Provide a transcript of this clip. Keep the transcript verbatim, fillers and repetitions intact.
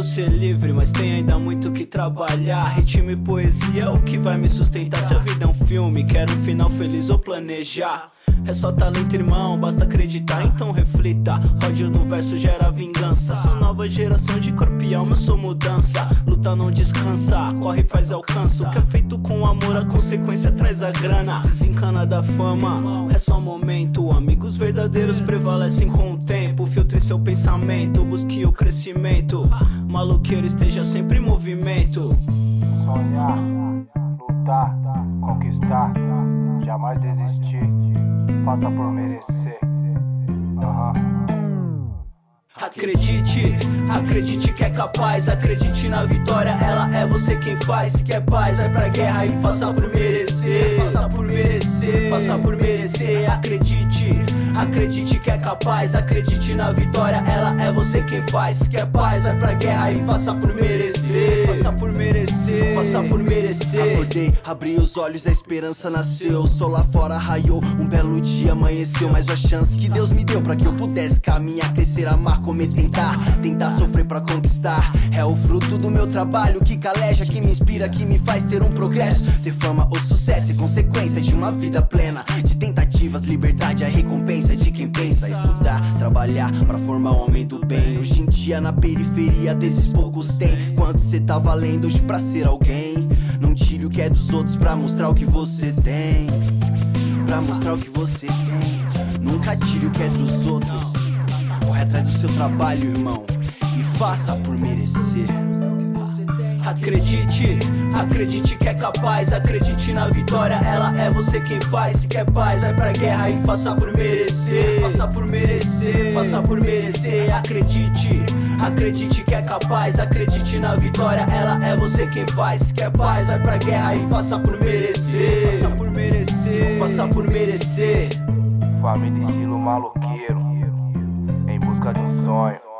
quero ser livre, mas tem ainda muito que trabalhar. Ritmo e poesia é o que vai me sustentar. Se a vida é um filme, quero um final feliz ou planejar. É só talento, irmão, basta acreditar, então reflita. Ódio no verso gera vingança. Sou nova geração de corpo e alma, eu sou mudança. Luta não descansa, corre faz alcança. O que é feito com amor, a consequência traz a grana. Desencana da fama, é só momento. Amigos verdadeiros prevalecem com o tempo. Filtre seu pensamento, busque o crescimento. Maloqueiro esteja sempre em movimento. Sonhar, lutar, conquistar, jamais desistir. Faça por merecer. Uhum. Acredite, acredite que é capaz. Acredite na vitória, ela é você quem faz. Se quer paz, vai pra guerra e faça por merecer. Faça por merecer, faça por merecer. Acredite, acredite que é capaz. Acredite na vitória, ela é você quem faz. Se quer paz, vai pra guerra e faça por merecer. Faça por merecer, faça por merecer. Acordei, abri os olhos, a esperança nasceu. O sol lá fora raiou, um belo dia amanheceu. Mais uma chance que Deus me deu pra que eu pudesse caminhar, crescer, amar, comer, tentar. Tentar sofrer pra conquistar. É o fruto do meu trabalho que caleja, que me inspira, que me faz ter um progresso. Ter fama ou sucesso é consequência de uma vida plena de tentativas, liberdade, a recompensa de quem pensa. Estudar, trabalhar pra formar um homem do bem. Hoje em dia na periferia desses poucos tem. Quanto cê tá valendo hoje pra ser alguém? Não tire o que é dos outros pra mostrar o que você tem. Pra mostrar o que você tem. Nunca tire o que é dos outros. Corre atrás do seu trabalho, irmão, e faça por merecer. Acredite, acredite que é capaz. Acredite na vitória, ela é você quem faz. Se quer paz, vai pra guerra e faça por merecer. Faça por merecer, faça por merecer. Acredite, acredite que é capaz. Acredite na vitória, ela é você quem faz. Se quer paz, vai pra guerra e faça por merecer. Faça por merecer, faça por merecer. Família estilo maloqueiro, em busca de um sonho.